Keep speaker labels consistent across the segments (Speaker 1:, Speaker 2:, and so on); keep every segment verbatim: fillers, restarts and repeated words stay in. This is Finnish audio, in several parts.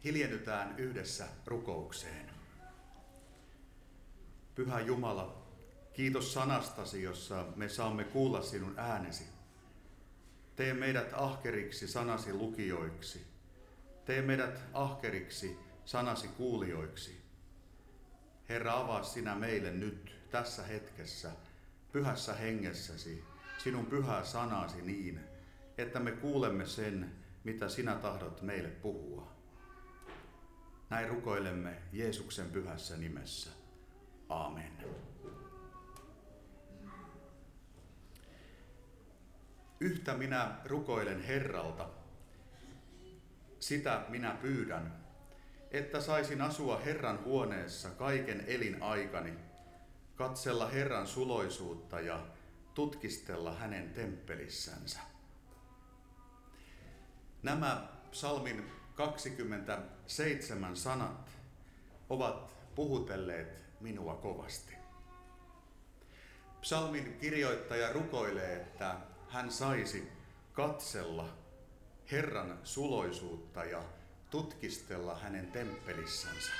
Speaker 1: Hiljennytään yhdessä rukoukseen. Pyhä Jumala, kiitos sanastasi, jossa me saamme kuulla sinun äänesi. Tee meidät ahkeriksi sanasi lukijoiksi. Tee meidät ahkeriksi sanasi kuulijoiksi. Herra, avaa sinä meille nyt, tässä hetkessä, pyhässä hengessäsi, sinun pyhää sanasi niin, että me kuulemme sen, mitä sinä tahdot meille puhua. Näin rukoilemme Jeesuksen pyhässä nimessä. Aamen. Yhtä minä rukoilen Herralta, sitä minä pyydän, että saisin asua Herran huoneessa kaiken elinaikani, katsella Herran suloisuutta ja tutkistella hänen temppelissänsä. Nämä psalmin kaksikymmentäseitsemän sanat ovat puhutelleet minua kovasti. Psalmin kirjoittaja rukoilee, että hän saisi katsella Herran suloisuutta ja tutkistella hänen temppelissänsä.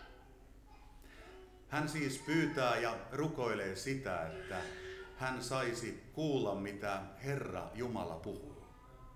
Speaker 1: Hän siis pyytää ja rukoilee sitä, että hän saisi kuulla, mitä Herra Jumala puhuu.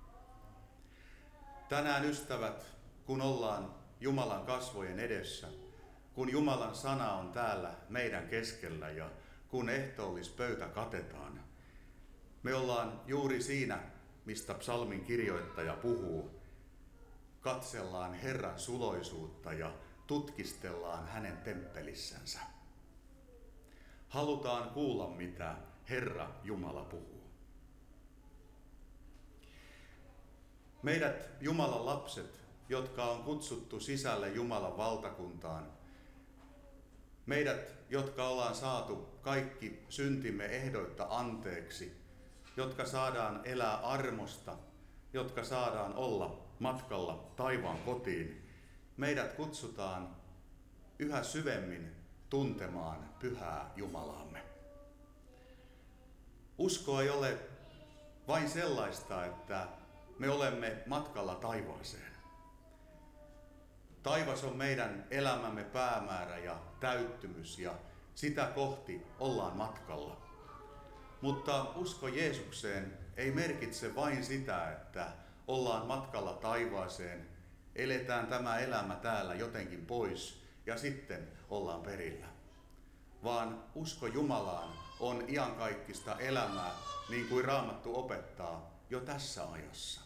Speaker 1: Tänään, ystävät, kun ollaan Jumalan kasvojen edessä, kun Jumalan sana on täällä meidän keskellä ja kun ehtoollispöytä katetaan, me ollaan juuri siinä, mistä psalmin kirjoittaja puhuu. Katsellaan Herran suloisuutta ja tutkistellaan hänen temppelissänsä. Halutaan kuulla, mitä Herra Jumala puhuu. Meidät Jumalan lapset, jotka on kutsuttu sisälle Jumalan valtakuntaan, meidät, jotka ollaan saatu kaikki syntimme ehdoitta anteeksi, jotka saadaan elää armosta, jotka saadaan olla matkalla taivaan kotiin, meidät kutsutaan yhä syvemmin tuntemaan pyhää Jumalaamme. Usko ei ole vain sellaista, että me olemme matkalla taivaaseen. Taivas on meidän elämämme päämäärä ja täyttymys ja sitä kohti ollaan matkalla. Mutta usko Jeesukseen ei merkitse vain sitä, että ollaan matkalla taivaaseen, eletään tämä elämä täällä jotenkin pois ja sitten ollaan perillä. Vaan usko Jumalaan on iankaikkista elämää, niin kuin Raamattu opettaa jo tässä ajassa.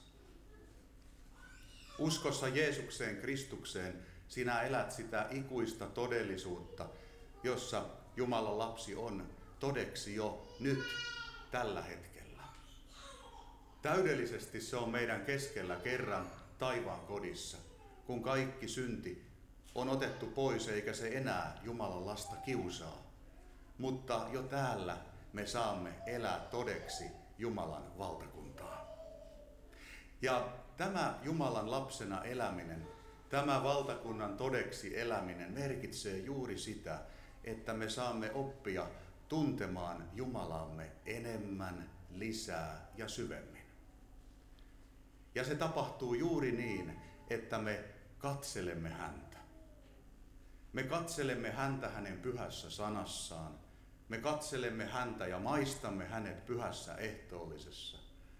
Speaker 1: Uskossa Jeesukseen Kristukseen sinä elät sitä ikuista todellisuutta, jossa Jumalan lapsi on todeksi jo nyt, tällä hetkellä. Täydellisesti se on meidän keskellä kerran taivaan kodissa, kun kaikki synti on otettu pois eikä se enää Jumalan lasta kiusaa. Mutta jo täällä me saamme elää todeksi Jumalan valtakuntaa. Ja tämä Jumalan lapsena eläminen, tämä valtakunnan todeksi eläminen merkitsee juuri sitä, että me saamme oppia tuntemaan Jumalaamme enemmän, lisää ja syvemmin. Ja se tapahtuu juuri niin, että me katselemme häntä. Me katselemme häntä hänen pyhässä sanassaan. Me katselemme häntä ja maistamme hänet pyhässä ehtoollisessa.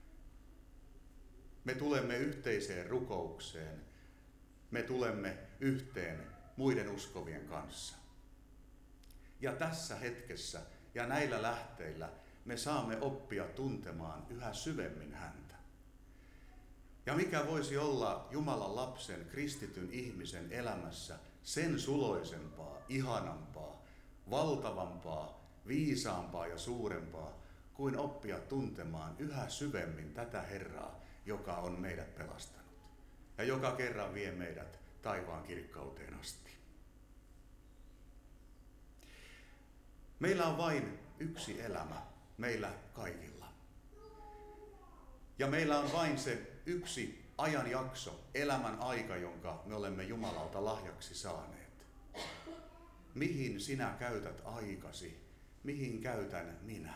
Speaker 1: Me tulemme yhteiseen rukoukseen. Me tulemme yhteen muiden uskovien kanssa. Ja tässä hetkessä ja näillä lähteillä me saamme oppia tuntemaan yhä syvemmin häntä. Ja mikä voisi olla Jumalan lapsen, kristityn ihmisen elämässä sen suloisempaa, ihanampaa, valtavampaa, viisaampaa ja suurempaa kuin oppia tuntemaan yhä syvemmin tätä Herraa, joka on meidät pelastanut ja joka kerran vie meidät taivaan kirkkauteen asti. Meillä on vain yksi elämä, meillä kaikilla. Ja meillä on vain se yksi ajanjakso, elämän aika, jonka me olemme Jumalalta lahjaksi saaneet. Mihin sinä käytät aikasi? Mihin käytän minä?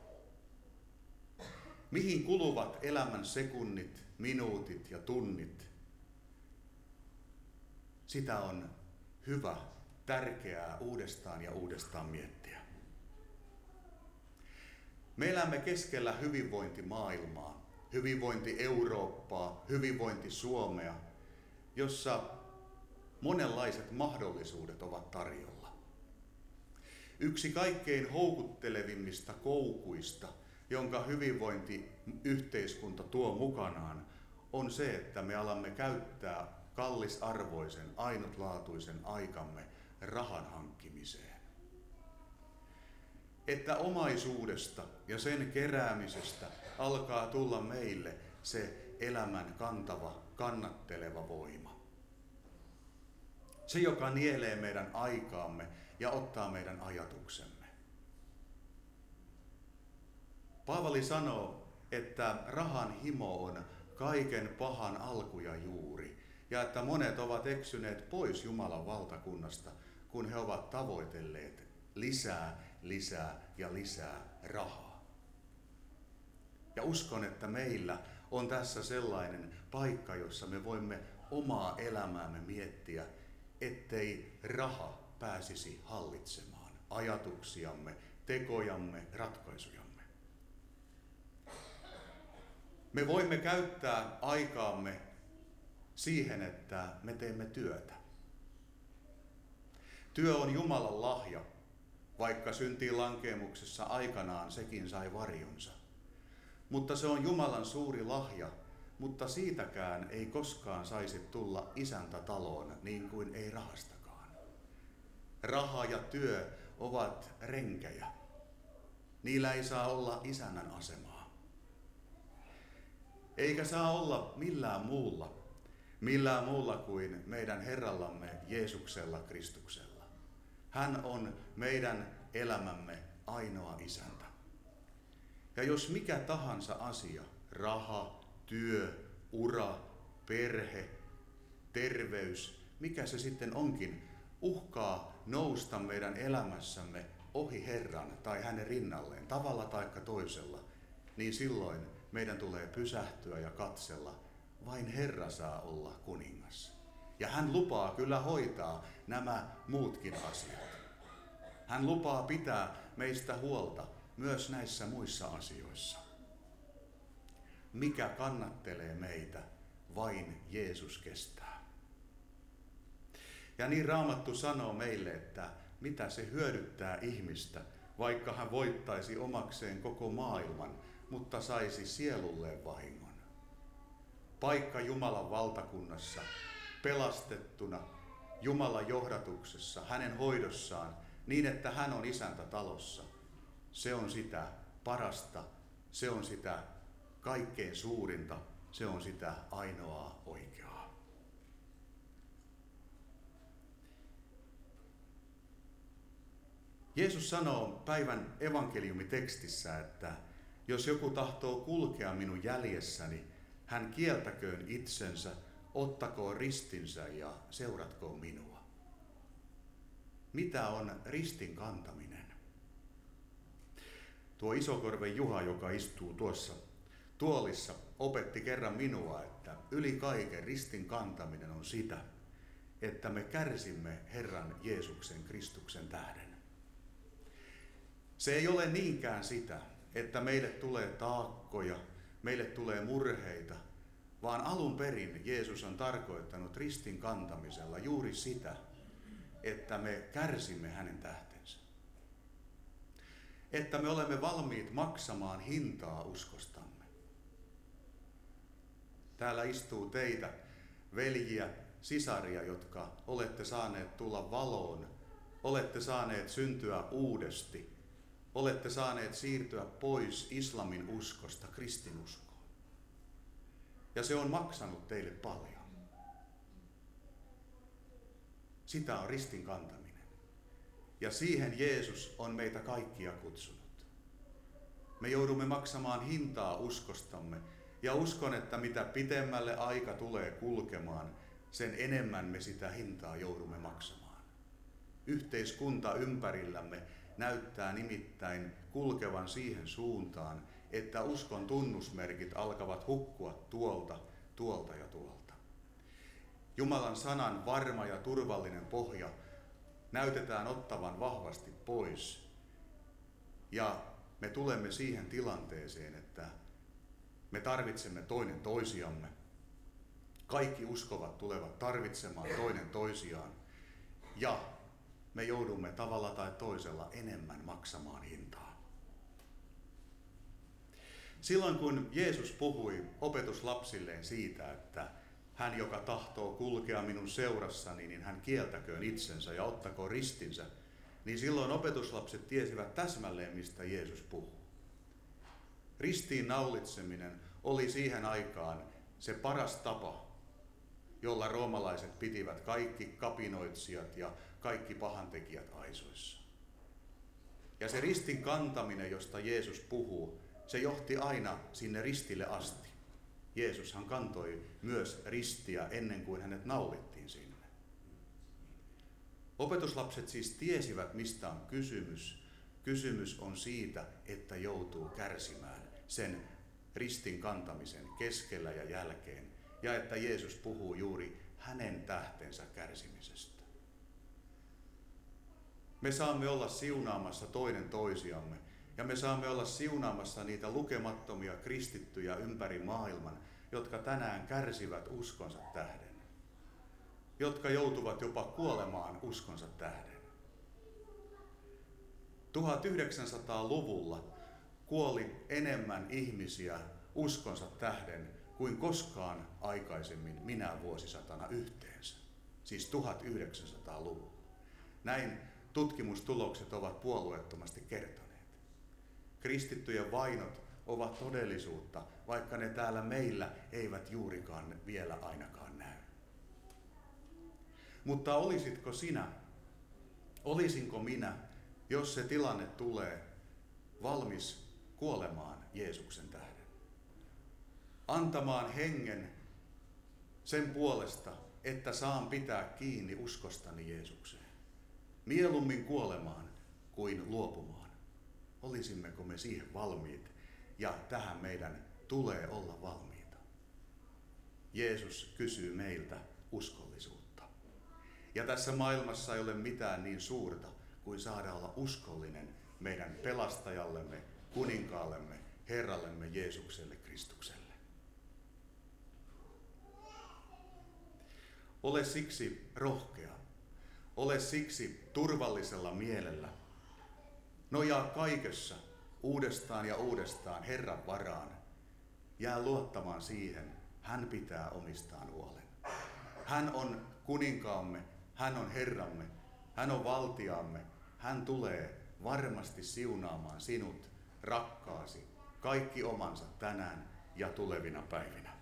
Speaker 1: Mihin kuluvat elämän sekunnit, minuutit ja tunnit? sitä on hyvä, tärkeää uudestaan ja uudestaan miettiä. Me elämme keskellä hyvinvointimaailmaa, hyvinvointi-Eurooppaa, hyvinvointi-Suomea, jossa monenlaiset mahdollisuudet ovat tarjolla. Yksi kaikkein houkuttelevimmista koukuista, jonka hyvinvointiyhteiskunta tuo mukanaan, on se, että me alamme käyttää kallisarvoisen, ainutlaatuisen aikamme rahan hankkimiseen. Että omaisuudesta ja sen keräämisestä alkaa tulla meille se elämän kantava, kannatteleva voima. Se, joka nielee meidän aikaamme ja ottaa meidän ajatuksemme. Paavali sanoo, että rahan himo on kaiken pahan alku ja juuri, ja että monet ovat eksyneet pois Jumalan valtakunnasta, kun he ovat tavoitelleet lisää, lisää ja lisää rahaa. Ja uskon, että meillä on tässä sellainen paikka, jossa me voimme omaa elämäämme miettiä, ettei raha pääsisi hallitsemaan ajatuksiamme, tekojamme, ratkaisujamme. Me voimme käyttää aikaamme siihen, että me teemme työtä. Työ on Jumalan lahja, vaikka syntiin lankeemuksessa aikanaan sekin sai varjonsa. Mutta se on Jumalan suuri lahja, mutta siitäkään ei koskaan saisi tulla isäntä taloon, niin kuin ei rahastakaan. Raha ja työ ovat renkejä. Niillä ei saa olla isännän asemaa. Eikä saa olla millään muulla, millään muulla kuin meidän Herrallamme Jeesuksella Kristuksella. Hän on meidän elämämme ainoa isäntä. Ja jos mikä tahansa asia, raha, työ, ura, perhe, terveys, mikä se sitten onkin, uhkaa nousta meidän elämässämme ohi Herran tai hänen rinnalleen, tavalla tai toisella, niin silloin meidän tulee pysähtyä ja katsella, vain Herra saa olla kuningas. Ja hän lupaa kyllä hoitaa nämä muutkin asiat. Hän lupaa pitää meistä huolta myös näissä muissa asioissa. Mikä kannattelee meitä, vain Jeesus kestää. Ja niin Raamattu sanoo meille, että mitä se hyödyttää ihmistä, vaikka hän voittaisi omakseen koko maailman, mutta saisi sielulleen vahingon. Paikka Jumalan valtakunnassa, pelastettuna, Jumalan johdatuksessa, hänen hoidossaan, niin että hän on isäntä talossa. Se on sitä parasta, se on sitä kaikkein suurinta, se on sitä ainoaa oikeaa. Jeesus sanoo päivän evankeliumitekstissä, että jos joku tahtoo kulkea minun jäljessäni, hän kieltäköön itsensä, ottakoon ristinsä ja seuratkoon minua. Mitä on ristin kantaminen? Tuo Isokorven Juha, joka istuu tuossa tuolissa, opetti kerran minua, että yli kaiken ristin kantaminen on sitä, että me kärsimme Herran Jeesuksen Kristuksen tähden. Se ei ole niinkään sitä, että meille tulee taakkoja, meille tulee murheita, vaan alun perin Jeesus on tarkoittanut ristin kantamisella juuri sitä, että me kärsimme hänen tähtensä. Että me olemme valmiit maksamaan hintaa uskostamme. Täällä istuu teitä, veljiä, sisaria, jotka olette saaneet tulla valoon, olette saaneet syntyä uudesti, olette saaneet siirtyä pois islamin uskosta kristinuskoon. Ja se on maksanut teille paljon. Sitä on ristin kantaminen. Ja siihen Jeesus on meitä kaikkia kutsunut. Me joudumme maksamaan hintaa uskostamme. Ja uskon, että mitä pitemmälle aika tulee kulkemaan, sen enemmän me sitä hintaa joudumme maksamaan. Yhteiskunta ympärillämme näyttää nimittäin kulkevan siihen suuntaan, että uskon tunnusmerkit alkavat hukkua tuolta, tuolta ja tuolta. Jumalan sanan varma ja turvallinen pohja näytetään ottavan vahvasti pois. Ja me tulemme siihen tilanteeseen, että me tarvitsemme toinen toisiamme. Kaikki uskovat tulevat tarvitsemaan toinen toisiaan. Ja me joudumme tavalla tai toisella enemmän maksamaan hintaa. Silloin kun Jeesus puhui opetuslapsilleen siitä, että hän, joka tahtoo kulkea minun seurassani, niin hän kieltäköön itsensä ja ottakoon ristinsä, niin silloin opetuslapset tiesivät täsmälleen, mistä Jeesus puhuu. Ristiin naulitseminen oli siihen aikaan se paras tapa, jolla roomalaiset pitivät kaikki kapinoitsijat ja kaikki pahantekijät aisoissa. Ja se ristin kantaminen, josta Jeesus puhuu, se johti aina sinne ristille asti. Jeesushan kantoi myös ristiä ennen kuin hänet naulittiin sinne. Opetuslapset siis tiesivät, mistä on kysymys. Kysymys on siitä, että joutuu kärsimään sen ristin kantamisen keskellä ja jälkeen, ja että Jeesus puhuu juuri hänen tähtensä kärsimisestä. Me saamme olla siunaamassa toinen toisiamme, ja me saamme olla siunaamassa niitä lukemattomia kristittyjä ympäri maailman, jotka tänään kärsivät uskonsa tähden, jotka joutuvat jopa kuolemaan uskonsa tähden. tuhatyhdeksänsataaluvulla kuoli enemmän ihmisiä uskonsa tähden kuin koskaan aikaisemmin minä vuosisatana yhteensä, siis tuhatyhdeksänsataaluvulla. Näin tutkimustulokset ovat puolueettomasti kertoneet. Kristittyjen vainot ovat todellisuutta, vaikka ne täällä meillä eivät juurikaan vielä ainakaan näy. Mutta olisitko sinä, olisinko minä, jos se tilanne tulee, valmis kuolemaan Jeesuksen tähden? Antamaan hengen sen puolesta, että saan pitää kiinni uskostani Jeesukseen. Mieluummin kuolemaan kuin luopumaan. Olisimmeko me siihen valmiit? Ja tähän meidän tulee olla valmiita. Jeesus kysyy meiltä uskollisuutta. Ja tässä maailmassa ei ole mitään niin suurta kuin saada olla uskollinen meidän pelastajallemme, kuninkaallemme, Herrallemme Jeesukselle Kristukselle. Ole siksi rohkea, ole siksi turvallisella mielellä. Nojaa kaikessa uudestaan ja uudestaan Herran varaan. Jää luottamaan siihen, hän pitää omistaan huolen. Hän on kuninkaamme, hän on Herramme, hän on valtiaamme. Hän tulee varmasti siunaamaan sinut, rakkaasi, kaikki omansa tänään ja tulevina päivinä.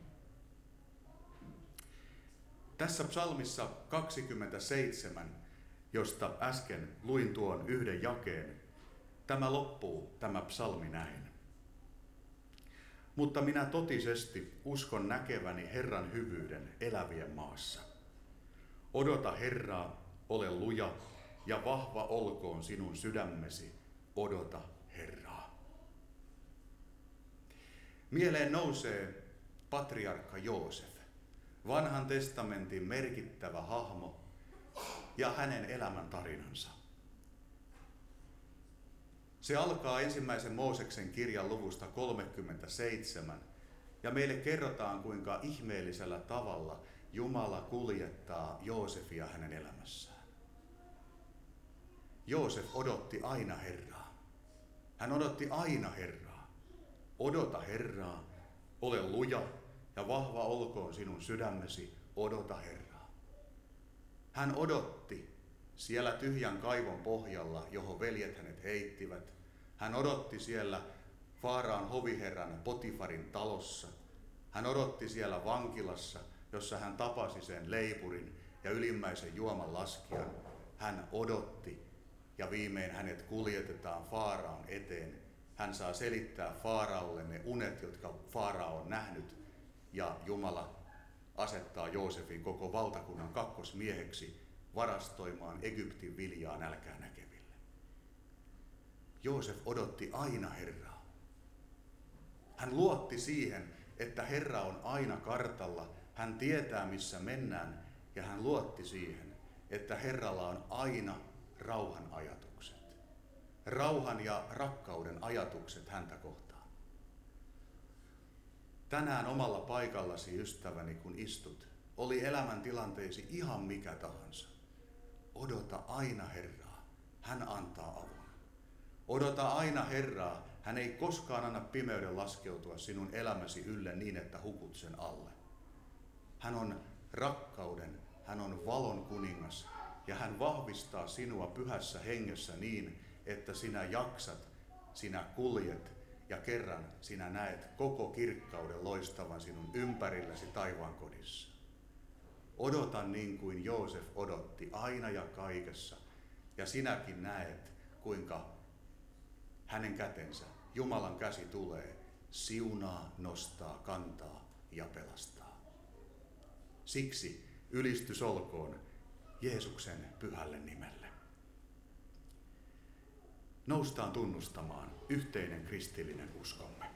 Speaker 1: Tässä psalmissa kaksikymmentäseitsemän, josta äsken luin tuon yhden jakeen, tämä loppuu, tämä psalmi näin. Mutta minä totisesti uskon näkeväni Herran hyvyyden elävien maassa. Odota Herraa, ole luja ja vahva olkoon sinun sydämesi, odota Herraa. Mieleen nousee patriarkka Joosef, vanhan testamentin merkittävä hahmo ja hänen elämän tarinansa. Se alkaa ensimmäisen Mooseksen kirjan luvusta kolmekymmentäseitsemän ja meille kerrotaan, kuinka ihmeellisellä tavalla Jumala kuljettaa Joosefia hänen elämässään. Joosef odotti aina Herraa. Hän odotti aina Herraa. Odota Herraa, ole luja ja vahva olkoon sinun sydämesi, odota Herraa. Hän odotti siellä tyhjän kaivon pohjalla, johon veljet hänet heittivät. Hän odotti siellä Faaraan hoviherran Potifarin talossa. Hän odotti siellä vankilassa, jossa hän tapasi sen leipurin ja ylimmäisen juoman laskijan. Hän odotti ja viimein hänet kuljetetaan Faaraan eteen. Hän saa selittää Faaraalle ne unet, jotka Faaraa on nähnyt, ja Jumala asettaa Joosefin koko valtakunnan kakkosmieheksi varastoimaan Egyptin viljaa nälkää näkeville. Joosef odotti aina Herraa. Hän luotti siihen, että Herra on aina kartalla, hän tietää missä mennään ja hän luotti siihen, että Herralla on aina rauhan ajatukset. Rauhan ja rakkauden ajatukset häntä kohtaan. Tänään omalla paikallasi, ystäväni, kun istut, oli elämäntilanteesi ihan mikä tahansa. Odota aina Herraa, hän antaa avun. Odota aina Herraa, hän ei koskaan anna pimeyden laskeutua sinun elämäsi ylle niin, että hukut sen alle. Hän on rakkauden, hän on valon kuningas ja hän vahvistaa sinua pyhässä hengessä niin, että sinä jaksat, sinä kuljet ja kerran sinä näet koko kirkkauden loistavan sinun ympärilläsi taivaan kodissa. Odota niin kuin Joosef odotti aina ja kaikessa ja sinäkin näet, kuinka hänen kätensä, Jumalan käsi tulee, siunaa, nostaa, kantaa ja pelastaa. Siksi ylistys olkoon Jeesuksen pyhälle nimelle. Noustaan tunnustamaan yhteinen kristillinen uskomme.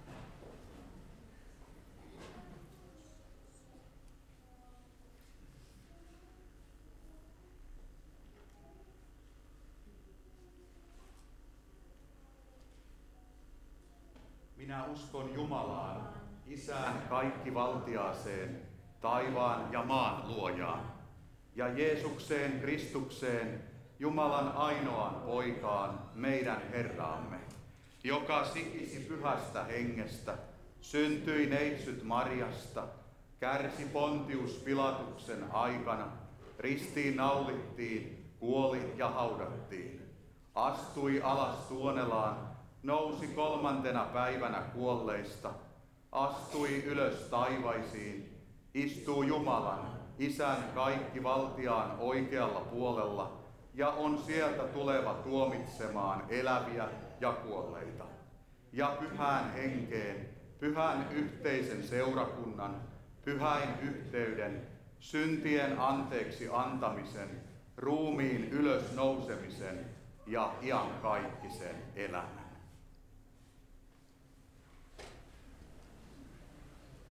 Speaker 1: Minä uskon Jumalaan, Isään kaikkivaltiaaseen, taivaan ja maan luojaan, ja Jeesukseen Kristukseen, Jumalan ainoaan poikaan, meidän Herraamme, joka sikisi pyhästä hengestä, syntyi neitsyt Marjasta, kärsi Pontius Pilatuksen aikana, ristiin naulittiin, kuoli ja haudattiin, astui alas Tuonelaan, nousi kolmantena päivänä kuolleista, astui ylös taivaisiin, istuu Jumalan, Isän kaikkivaltiaan oikealla puolella ja on sieltä tuleva tuomitsemaan eläviä ja kuolleita. Ja pyhään henkeen, pyhän yhteisen seurakunnan, pyhäin yhteyden, syntien anteeksi antamisen, ruumiin ylös nousemisen ja iankaikkisen elämän.